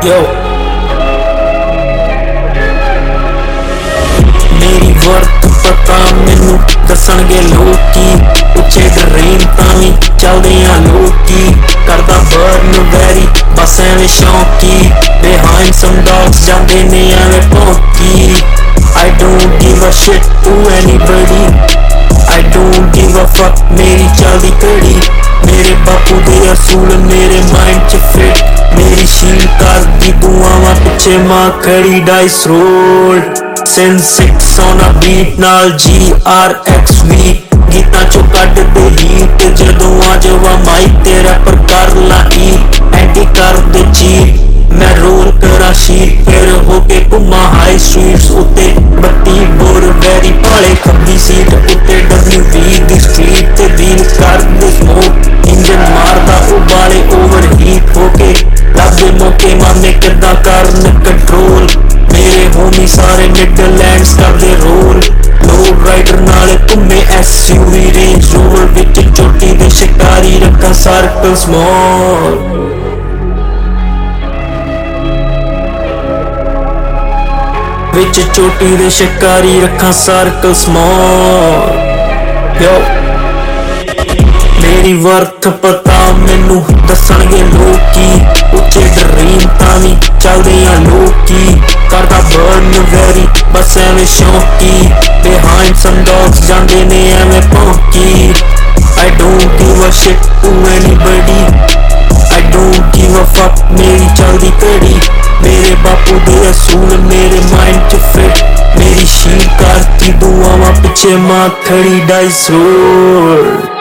Yo, मेरी worth पता मैनू दसणगे लोकी, उच्चे ड्रीम तां वी चलदे आ लोकी, करदा बर्न वैरी बस एवें शौकी, behind some dogs जांदे ने एवें भौंकी। I don't give a shit to anybody, I don't give a fuck मेरी चलदी घड़ी, मेरे बापू दे असूल मेरे माइंड च फिट, मेरी शील करदी दुआवां पिछे मां खड़ी dice roll. Sin 6 on a beat नाल GRXV, गीतां चों कड्ड दे हीट, जदों आ जावां माइक ते रैपर कर ला ईट, एंटी कर दे चीट, मैं रोल करा शीट, फिर होके घुमा हाई स्ट्रीट्स उत्ते 32 बोर वैरी भाले खब्बी सीट उत्ते WV दी स्ट्रीट ते व्हील कर दे स्मोक, इंजन मारदा उबाले ओवरहीट होके, लभदे मौके मामे किद्दां करन कंट्रोल, मेरे होमी सारे मिडलैंड्स करदे रोल, लोड राइडर नाल घुमे SUV रेंज रोवर विच चोटी दे शिकारी रखा सर्कल स्मॉल। विच चोटी दे शिकारी रखा सर्कल स्मॉल। यो मेरी वर्थ पता मैनू दसणगे लोकी, उच्चे ड्रीम तां वी चलदे आ लोकी, करदा बर्न वैरी बस एवें शौकी, behind some dogs जांदे ने एवें भौंकी। I don't give a shit to anybody, I don't give a fuck मेरी चलदी घड़ी, मेरे बापू दे असूल मेरे माइंड च फिट, मेरी शील करदी दुआवां पिछे मां खड़ी डाइस रोल।